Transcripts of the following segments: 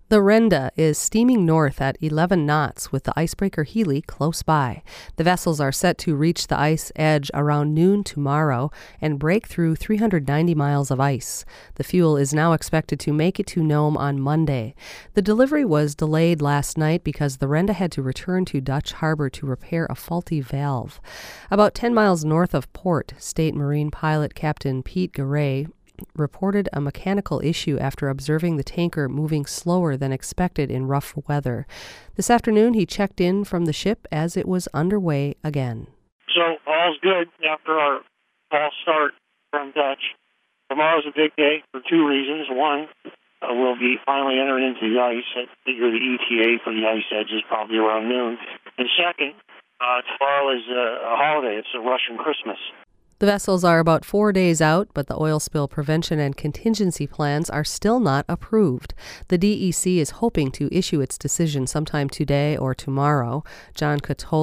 The Renda is steaming north at 11 knots with the icebreaker Healy close by. The vessels are set to reach the ice edge around noon tomorrow and break through 390 miles of ice. The fuel is now expected to make it to Nome on Monday. The delivery was delayed last night because the Renda had to return to Dutch Harbor to repair a faulty valve. About 10 miles north of port, State Marine pilot Captain Pete Garay reported a mechanical issue after observing the tanker moving slower than expected in rough weather. This afternoon, he checked in from the ship as it was underway again. So all's good after our false start from Dutch. Tomorrow's a big day for two reasons. One, we'll be finally entering into the ice. I figure the ETA for the ice edge is probably around noon. And second, tomorrow is a holiday. It's a Russian Christmas. The vessels are about 4 days out, but the oil spill prevention and contingency plans are still not approved. The DEC is hoping to issue its decision sometime today or tomorrow. John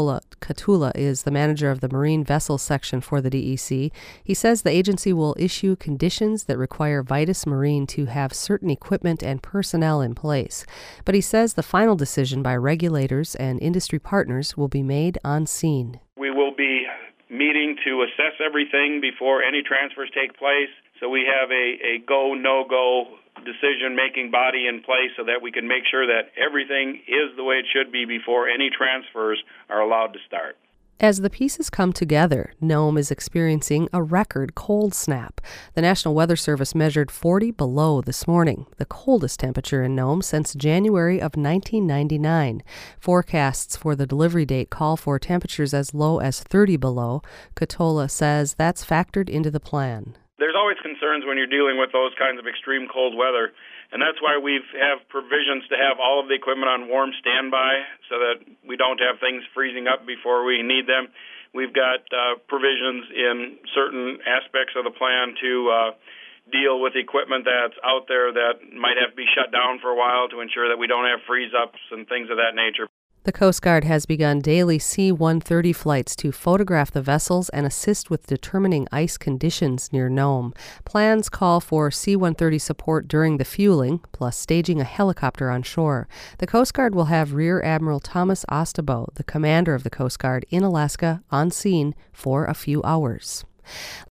Catula is the manager of the Marine Vessels section for the DEC. He says the agency will issue conditions that require Vitus Marine to have certain equipment and personnel in place. But he says the final decision by regulators and industry partners will be made on scene. We will be meeting to assess everything before any transfers take place. So we have a go, no-go decision-making body in place so that we can make sure that everything is the way it should be before any transfers are allowed to start. As the pieces come together, Nome is experiencing a record cold snap. The National Weather Service measured 40 below this morning, the coldest temperature in Nome since January of 1999. Forecasts for the delivery date call for temperatures as low as 30 below. Catola says that's factored into the plan. There's always concerns when you're dealing with those kinds of extreme cold weather, and that's why we have provisions to have all of the equipment on warm standby so that we don't have things freezing up before we need them. We've got provisions in certain aspects of the plan to deal with equipment that's out there that might have to be shut down for a while to ensure that we don't have freeze-ups and things of that nature. The Coast Guard has begun daily C-130 flights to photograph the vessels and assist with determining ice conditions near Nome. Plans call for C-130 support during the fueling, plus staging a helicopter on shore. The Coast Guard will have Rear Admiral Thomas Ostabo, the commander of the Coast Guard in Alaska, on scene for a few hours.